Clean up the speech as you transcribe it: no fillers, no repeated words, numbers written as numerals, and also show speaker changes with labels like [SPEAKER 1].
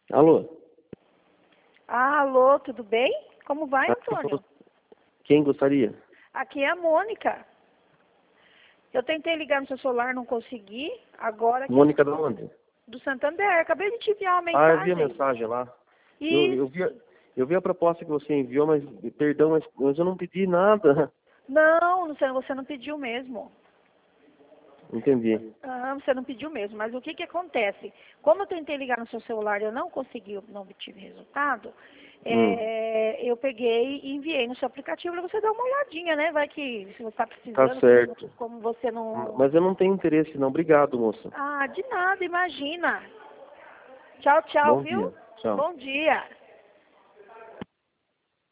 [SPEAKER 1] Alô?
[SPEAKER 2] Alô, tudo bem? Como vai, Antônio?
[SPEAKER 1] Quem gostaria?
[SPEAKER 2] Aqui é a Mônica. Eu tentei ligar no seu celular, não consegui. Agora
[SPEAKER 1] Mônica da onde?
[SPEAKER 2] do Santander. Acabei de te enviar uma
[SPEAKER 1] Ah, eu vi
[SPEAKER 2] mensagem.
[SPEAKER 1] a mensagem lá.
[SPEAKER 2] Isso.
[SPEAKER 1] Eu vi a proposta que você enviou, mas, perdão, mas eu não pedi nada.
[SPEAKER 2] Não, você não pediu mesmo.
[SPEAKER 1] Entendi.
[SPEAKER 2] Você não pediu mesmo. Mas o que acontece? Como eu tentei ligar no seu celular e eu não consegui, não obtive resultado, eu peguei e enviei no seu aplicativo para você dar uma olhadinha, né? Vai que se você está
[SPEAKER 1] Tá
[SPEAKER 2] precisando,
[SPEAKER 1] certo.
[SPEAKER 2] como você não...
[SPEAKER 1] Mas eu não tenho interesse, não. Obrigado, moça.
[SPEAKER 2] Ah, de nada, imagina. Tchau, tchau,
[SPEAKER 1] Bom
[SPEAKER 2] viu?
[SPEAKER 1] dia. Tchau.
[SPEAKER 2] Bom dia.